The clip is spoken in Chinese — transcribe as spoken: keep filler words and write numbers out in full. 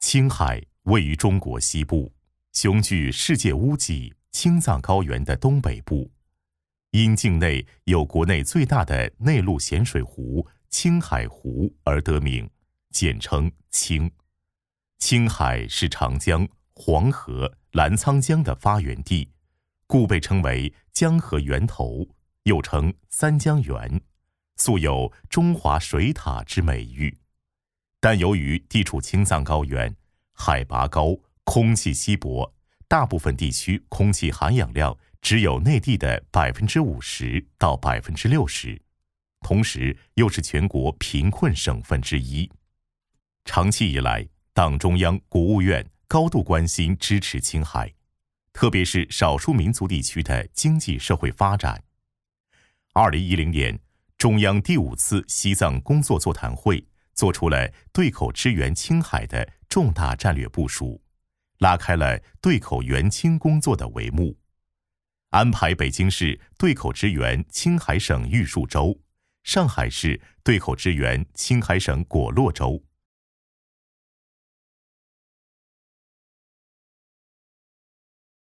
青海位于中国西部，雄踞世界屋脊青藏高原的东北部，因境内有国内最大的内陆咸水湖青海湖而得名，简称青。青海是长江、黄河、澜沧江的发源地，故被称为江河源头，又称三江源，素有中华水塔之美誉。但由于地处青藏高原，海拔高，空气稀薄，大部分地区空气含氧量只有内地的百分之五十到百分之六十，同时又是全国贫困省份之一。长期以来，党中央、国务院高度关心支持青海，特别是少数民族地区的经济社会发展。二零一零年，中央第五次西藏工作座谈会做出了对口支援青海的重大战略部署，拉开了对口援青工作的帷幕，安排北京市对口支援青海省玉树州，上海市对口支援青海省果洛州，